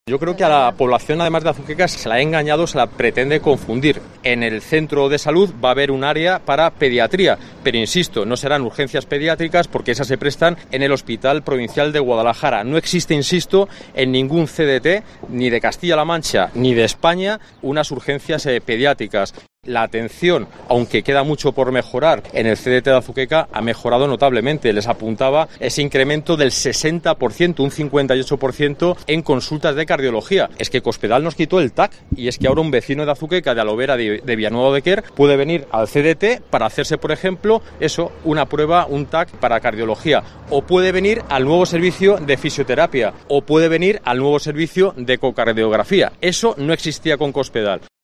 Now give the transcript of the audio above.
Yo creo que a la población, además de Azuqueca, se la ha engañado, se la pretende confundir. En el centro de salud va a haber un área para pediatría, pero insisto, no serán urgencias pediátricas porque esas se prestan en el Hospital Provincial de Guadalajara. No existe, insisto, en ningún CDT, ni de Castilla-La Mancha ni de España, unas urgencias pediátricas. La atención, aunque queda mucho por mejorar, en el CDT de Azuqueca ha mejorado notablemente. Les apuntaba ese incremento del 60%, un 58% en consultas de cardiología. Es que Cospedal nos quitó el TAC y es que ahora un vecino de Azuqueca, de Alovera, de Villanueva de Quer, puede venir al CDT para hacerse, por ejemplo, una prueba, un TAC para cardiología. O puede venir al nuevo servicio de fisioterapia. O puede venir al nuevo servicio de ecocardiografía. Eso no existía con Cospedal.